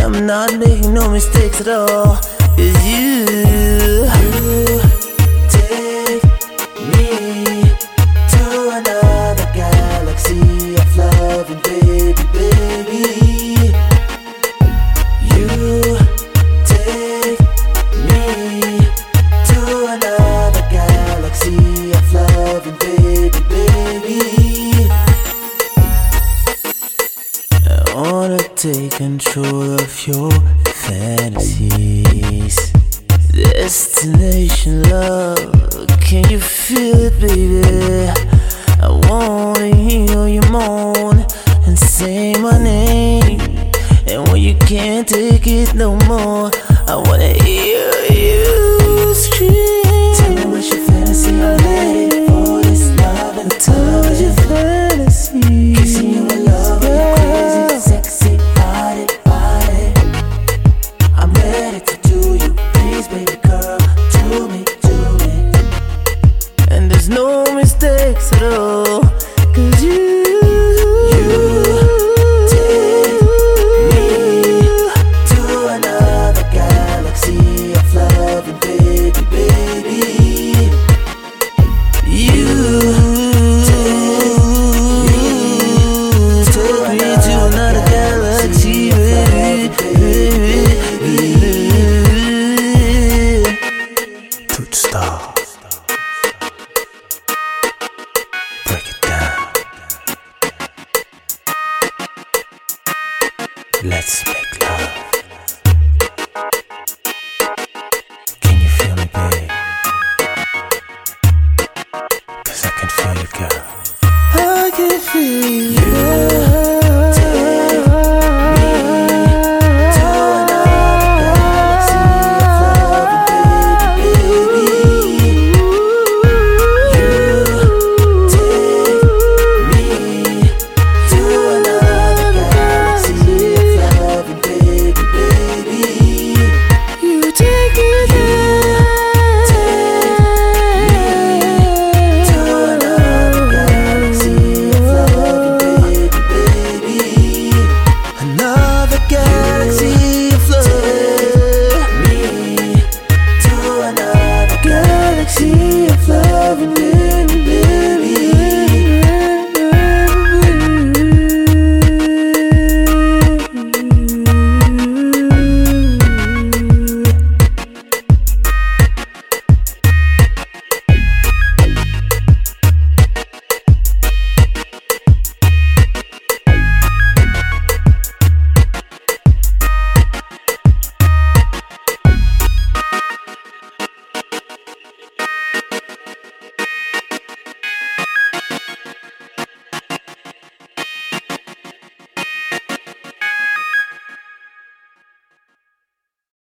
am not making no mistakes at all. It's you take me to another galaxy of loving, baby, baby. You take me to another galaxy of loving, baby, baby. I wanna take control of your fantasies. Destination love, can you feel it, baby? I wanna hear you moan and say my name. And when you can't take it no more, I wanna hear you scream. Tell me what's your fantasy, I'm ready.